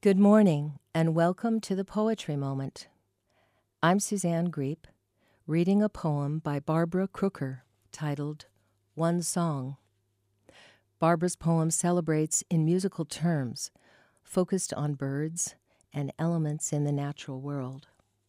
Good morning, and welcome to the Poetry Moment. I'm Suzanne Griepp, reading a poem by Barbara Crooker titled One Song. Barbara's poem celebrates in musical terms, focused on birds and elements in the natural world.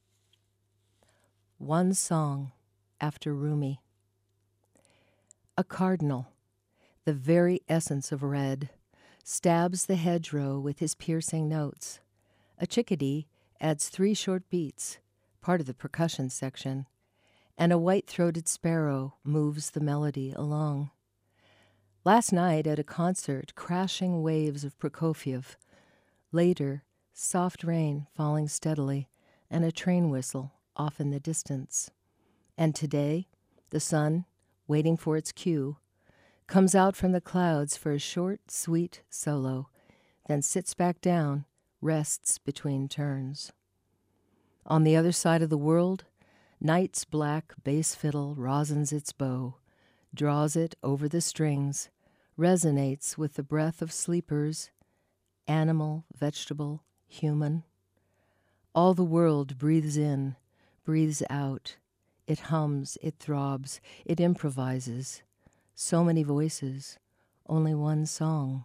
One Song, after Rumi. A cardinal, the very essence of red, stabs the hedgerow with his piercing notes. A chickadee adds 3 short beats, part of the percussion section, and a white-throated sparrow moves the melody along. Last night at a concert, crashing waves of Prokofiev. Later, soft rain falling steadily and a train whistle off in the distance. And today, the sun, waiting for its cue, comes out from the clouds for a short, sweet solo, then sits back down, rests between turns. On the other side of the world, night's black bass fiddle rosins its bow, draws it over the strings, resonates with the breath of sleepers, animal, vegetable, human. All the world breathes in, breathes out. It hums, it throbs, it improvises. So many voices, only one song.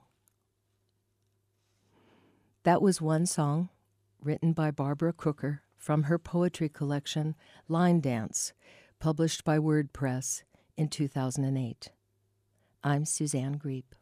That was One Song, written by Barbara Crooker from her poetry collection Line Dance, published by WordPress in 2008. I'm Suzanne Griepp.